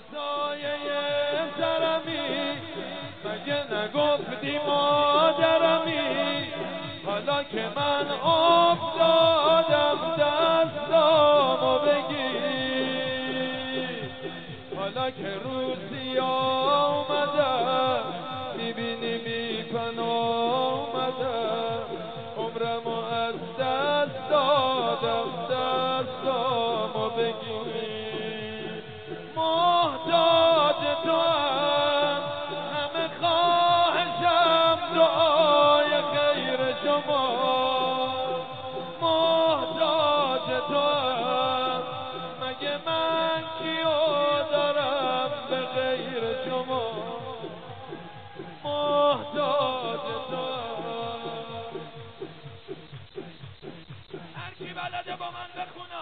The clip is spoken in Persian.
سایه سرمی مگه نگفتی مادرمی حالا که من افتادم دستامو بگیر حالا که روزی آمدم میبینی میپن آمدم عمرمو از دست دادم دستامو بگیر محتاج تو هم همه خواهشم دعای خیر شما محتاج تو هم مگه من کیو دارم به غیر شما محتاج تو هم هر کی بلده با من بخونه